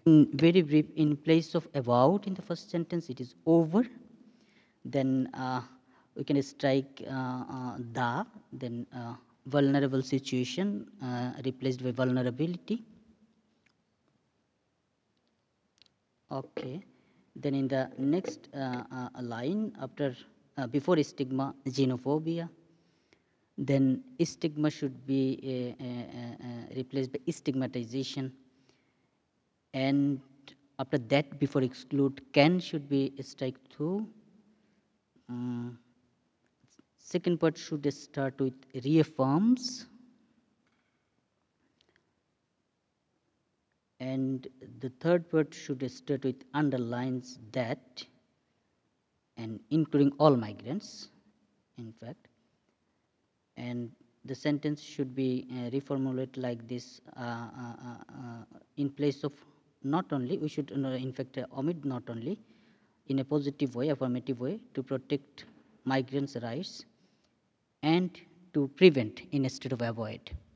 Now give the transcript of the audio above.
Very brief, in place of about in the first sentence, it is over. Then we can strike the, then vulnerable situation replaced by vulnerability. Okay. Then in the next line, after before stigma, xenophobia. Then stigma should be replaced by stigmatization. And after that, before exclude, can should be strike through. Second part should start with reaffirms. And the third part should start with underlines that, and including all migrants, in fact. And the sentence should be reformulated like this, in place of not only, we should in fact omit not only, in a positive way, affirmative way, to protect migrants' rights and to prevent instead of avoid.